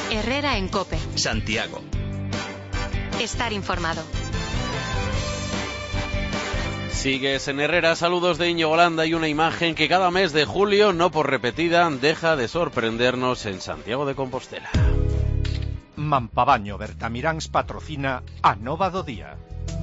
Herrera en COPE. Santiago. Estar informado. Sigues en Herrera, saludos de Íñigo Landa y una imagen que cada mes de julio, no por repetida, deja de sorprendernos en Santiago de Compostela. Mampabaño Bertamiráns patrocina a Nova do Día.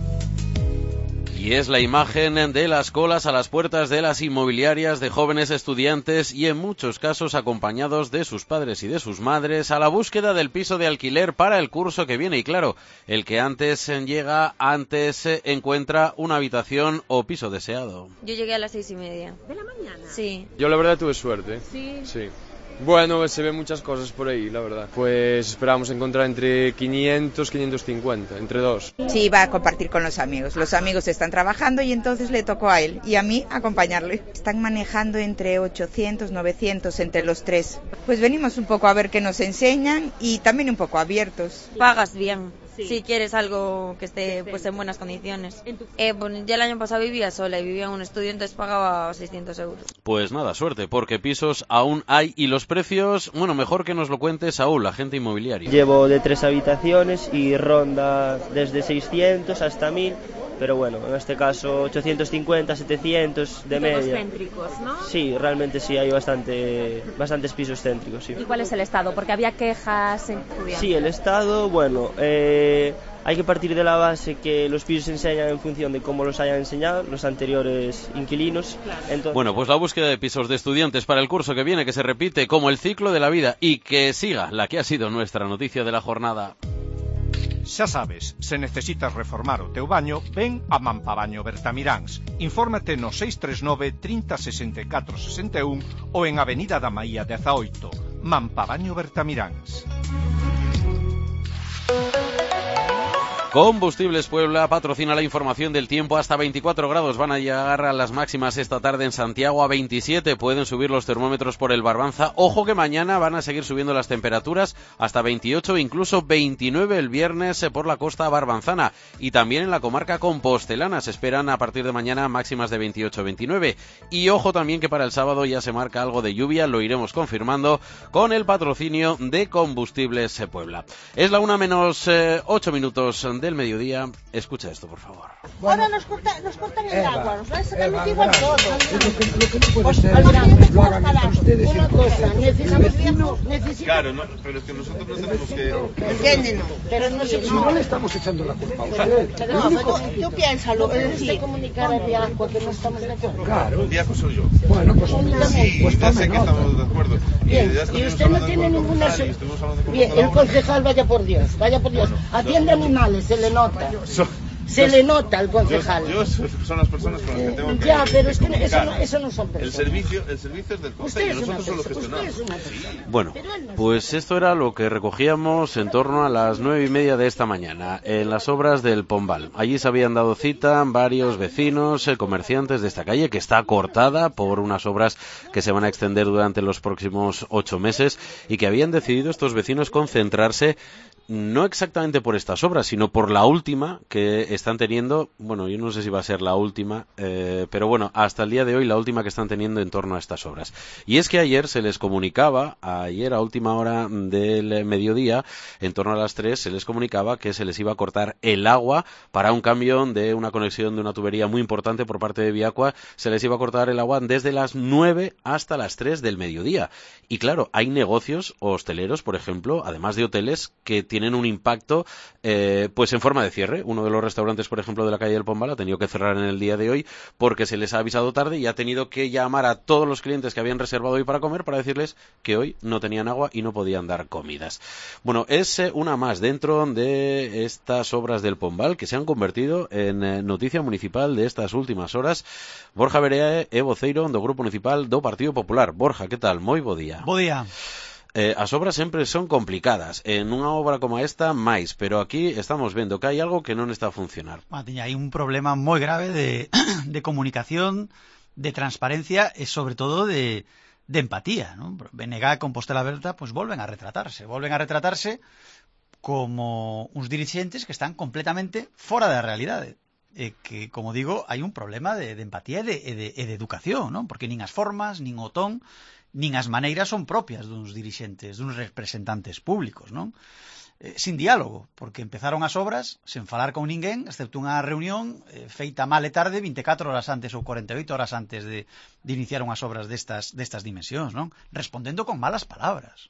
Y es la imagen de las colas a las puertas de las inmobiliarias de jóvenes estudiantes y en muchos casos acompañados de sus padres y de sus madres a la búsqueda del piso de alquiler para el curso que viene. Y claro, el que antes llega, antes encuentra una habitación o piso deseado. Yo llegué a las 6:30. ¿De la mañana? Sí. Yo la verdad tuve suerte. Sí. Sí. Bueno, se ven muchas cosas por ahí, la verdad. Pues esperamos encontrar entre 500 y 550, entre dos. Sí, va a compartir con los amigos. Los amigos están trabajando y entonces le tocó a él y a mí acompañarle. Están manejando entre 800, 900 entre los tres. Pues venimos un poco a ver qué nos enseñan y también un poco abiertos. Pagas bien. Sí. Si quieres algo que esté pues en buenas condiciones. Bueno, ya el año pasado vivía sola y vivía en un estudio, entonces pagaba 600 euros. Pues nada, suerte, porque pisos aún hay y los precios, bueno, mejor que nos lo cuente Saúl, agente inmobiliario. Llevo de 3 habitaciones y ronda desde 600 hasta 1000, pero bueno, en este caso 850, 700 de media. Todos céntricos, ¿no? Sí, realmente sí, hay bastantes pisos céntricos, sí. ¿Y cuál es el estado? Porque había quejas en estudiantes. Sí, el estado, bueno, hay que partir de la base que los pisos se enseñan en función de cómo los hayan enseñado los anteriores inquilinos. Claro. Entonces... Bueno, pues la búsqueda de pisos de estudiantes para el curso que viene, que se repite como el ciclo de la vida y que siga la que ha sido nuestra noticia de la jornada. Xa sabes, se necesitas reformar o teu baño, ven a Mampabaño Bertamiráns. Infórmate no 639 30 64 61 ou en Avenida da Maía 18. Mampabaño Bertamiráns. Combustibles Puebla patrocina la información del tiempo. Hasta 24 grados van a llegar a las máximas esta tarde en Santiago. A 27 pueden subir los termómetros por el Barbanza. Ojo que mañana van a seguir subiendo las temperaturas hasta 28, incluso 29 el viernes por la costa barbanzana. Y también en la comarca compostelana se esperan a partir de mañana máximas de 28-29. Y ojo también que para el sábado ya se marca algo de lluvia. Lo iremos confirmando con el patrocinio de Combustibles Puebla. Es la 1:08 del mediodía. Escucha esto, por favor. Bueno, ahora nos cortan el agua, nos van a sacar luz igual todo. Lo que no puede ser es que lo hagan entre ustedes. Una cosa, necesitamos... Claro, no, pero es que nosotros no tenemos que... Entiéndenos, pero no se... Si no le estamos echando la culpa a usted. No, tú piénsalo, sí. Comunicar a Bianco que no estamos de acuerdo. Claro. Diaco soy yo. Bueno, pues ya sé que estamos de acuerdo. Bien, y usted no tiene ninguna... Bien, el concejal, vaya por Dios. Atiende animales, se le nota. Se le nota al concejal. Yo son las personas con las que tengo que... Ya, pero es que eso no son personas. El servicio es del consejo, nosotros solo gestionamos. Bueno, pues esto era lo que recogíamos en torno a las 9:30 de esta mañana, en las obras del Pombal. Allí se habían dado cita varios vecinos, comerciantes de esta calle, que está cortada por unas obras que se van a extender durante los próximos 8 meses, y que habían decidido estos vecinos concentrarse no exactamente por estas obras, sino por la última que están teniendo. Bueno, yo no sé si va a ser la última, pero bueno, hasta el día de hoy la última que están teniendo en torno a estas obras. Y es que ayer se les comunicaba, ayer a última hora del mediodía, en torno a las 3, se les comunicaba que se les iba a cortar el agua para un cambio de una conexión de una tubería muy importante por parte de Viacua. Se les iba a cortar el agua desde las 9 hasta las 3 del mediodía. Y claro, hay negocios hosteleros, por ejemplo, además de hoteles, que tienen un impacto pues en forma de cierre. Uno de los restaurantes, por ejemplo, de la calle del Pombal ha tenido que cerrar en el día de hoy porque se les ha avisado tarde y ha tenido que llamar a todos los clientes que habían reservado hoy para comer para decirles que hoy no tenían agua y no podían dar comidas. Bueno, es una más dentro de estas obras del Pombal que se han convertido en noticia municipal de estas últimas horas. Borja Berea é voceiro do Grupo Municipal do Partido Popular. Borja, que tal? Moi bo día. Bo día. As obras sempre son complicadas. En unha obra como esta, máis. Pero aquí estamos vendo que hai algo que non está a funcionar. Hai un problema moi grave de comunicación, de transparencia e, sobre todo, de empatía, ¿no? BNG e Compostela Aberta pues volven a retratarse como uns dirixentes que están completamente fora da realidade. Que, como digo, hai un problema de empatía e de educación, ¿no? Porque nin as formas, nin o ton nin as maneiras son propias duns dirixentes, duns representantes públicos, non? Sin diálogo, porque empezaron as obras sen falar con ninguén, excepto unha reunión feita mal e tarde 24 horas antes ou 48 horas antes de iniciar unhas obras destas dimensións, non? Respondendo con malas palabras.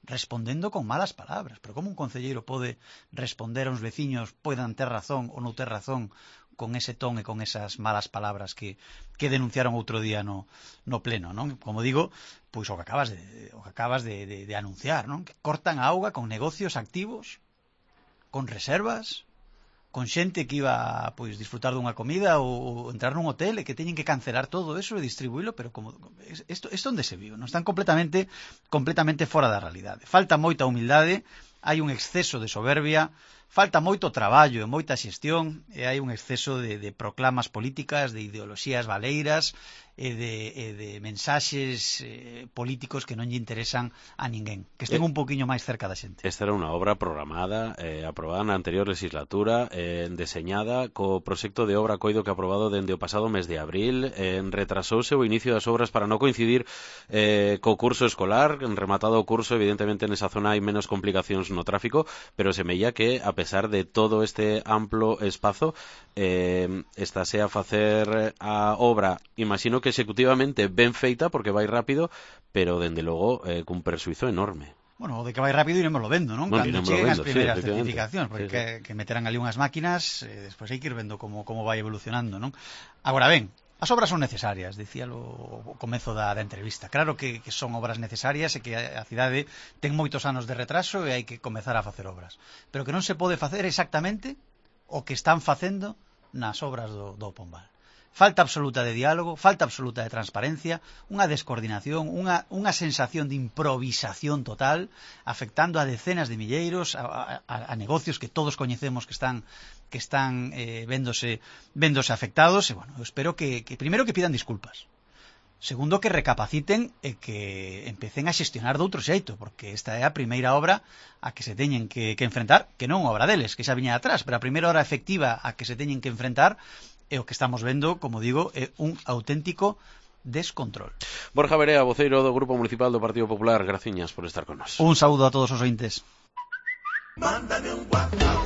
Pero como un concelleiro pode responder a uns veciños poidan ter razón ou non ter razón con ese ton e con esas malas palabras que denunciaron outro día no pleno, non? Como digo, pois o que acabas de anunciar, non? Que cortan a auga con negocios activos, con reservas, con xente que iba pois disfrutar dunha comida ou entrar nun hotel e que teñen que cancelar todo eso e distribuílo, pero como isto onde se vive, non? Están completamente fora da realidade. Falta moita humildade, hai un exceso de soberbia, falta moito traballo e moita xestión e hai un exceso de proclamas políticas, de ideoloxías baleiras e de mensaxes políticos que non lle interesan a ninguén, que estén un poquinho máis cerca da xente. Esta era unha obra programada, aprobada na anterior legislatura, deseñada co proxecto de obra coido que aprobado dende o pasado mes de abril, retrasouse o inicio das obras para non coincidir co curso escolar, rematado o curso, evidentemente nesa zona hai menos complicacións no tráfico, pero semella que, a pesar de todo este amplo espazo, estase a facer a obra, imagino que executivamente ben feita, porque vai rápido, pero dende logo cun persuizo enorme. Bueno, de que vai rápido iremoslo vendo, non? Cando cheguen as primeiras certificacións, porque que meterán ali unhas máquinas, despois hai que ir vendo como vai evolucionando, non? Agora ben, as obras son necesarias, dicíalo o comezo da entrevista. Claro que son obras necesarias e que a cidade ten moitos anos de retraso e hai que comezar a facer obras. Pero que non se pode facer exactamente o que están facendo nas obras do Pombal. Falta absoluta de diálogo, falta absoluta de transparencia, unha descoordinación, unha sensación de improvisación total, afectando a decenas de milleiros, a negocios que todos coñecemos que están véndose afectados. E, bueno, eu espero que primeiro que pidan disculpas. Segundo, que recapaciten e que empecen a xestionar de outro xeito, porque esta é a primeira obra a que se teñen que enfrentar, que non é obra deles, que xa viña atrás, pero a primeira obra efectiva a que se teñen que enfrentar e o que estamos vendo, como digo, é un auténtico descontrol. Borja Verea, voceiro do Grupo Municipal do Partido Popular, graciñas por estar con nós. Un saúdo a todos os ointes. Mándame un WhatsApp,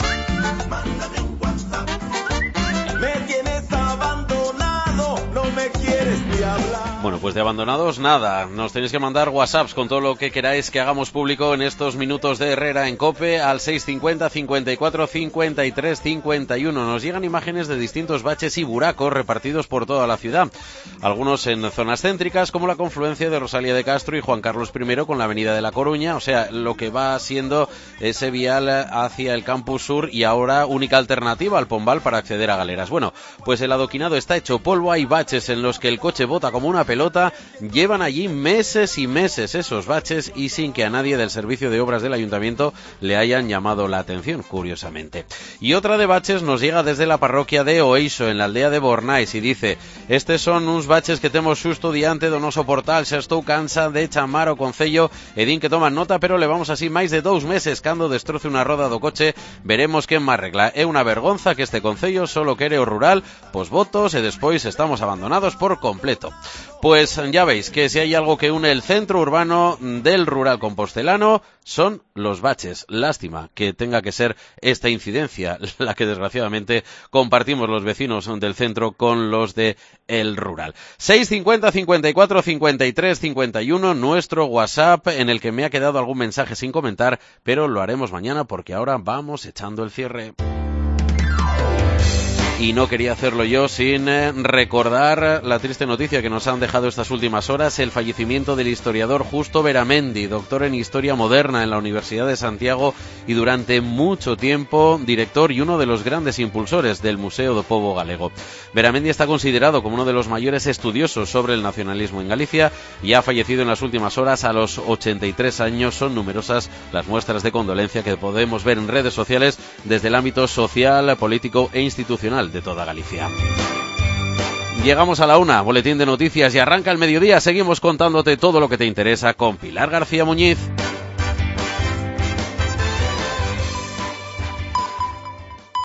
me tienes abandonado, no me quieres ni hablar. Bueno, pues de abandonados nada, nos tenéis que mandar WhatsApps con todo lo que queráis que hagamos público en estos minutos de Herrera en COPE al 650 54 53 51. Nos llegan imágenes de distintos baches y buracos repartidos por toda la ciudad, algunos en zonas céntricas como la confluencia de Rosalía de Castro y Juan Carlos I con la avenida de La Coruña, o sea, lo que va siendo ese vial hacia el Campus Sur y ahora única alternativa al Pombal para acceder a Galeras. Bueno, pues el adoquinado está hecho polvo, hay baches en los que el coche bota como una pelota, llevan allí meses y meses esos baches y sin que a nadie del servicio de obras del ayuntamiento le hayan llamado la atención, curiosamente. Y otra de baches nos llega desde la parroquia de Oeixo, en la aldea de Bornais, y dice: estes son uns baches que temos xusto diante do noso portal, xa estou cansa de chamar o concello e din que toman nota, pero levamos así máis de 2 meses, cando destroce unha roda do coche veremos quen má arregla. É unha vergonza que este concello solo quere o rural, pos votos e despois estamos abandonados por completo. Pues ya veis que si hay algo que une el centro urbano del rural compostelano son los baches. Lástima que tenga que ser esta incidencia la que desgraciadamente compartimos los vecinos del centro con los de el rural. 650 54 53 51, nuestro WhatsApp, en el que me ha quedado algún mensaje sin comentar, pero lo haremos mañana porque ahora vamos echando el cierre. Y no quería hacerlo yo sin recordar la triste noticia que nos han dejado estas últimas horas, el fallecimiento del historiador Justo Beramendi, doctor en Historia Moderna en la Universidad de Santiago y durante mucho tiempo director y uno de los grandes impulsores del Museo do Pobo Galego. Beramendi está considerado como uno de los mayores estudiosos sobre el nacionalismo en Galicia y ha fallecido en las últimas horas a los 83 años. Son numerosas las muestras de condolencia que podemos ver en redes sociales desde el ámbito social, político e institucional de toda Galicia. Llegamos a la 1, boletín de noticias, y arranca el mediodía. Seguimos contándote todo lo que te interesa con Pilar García Muñiz.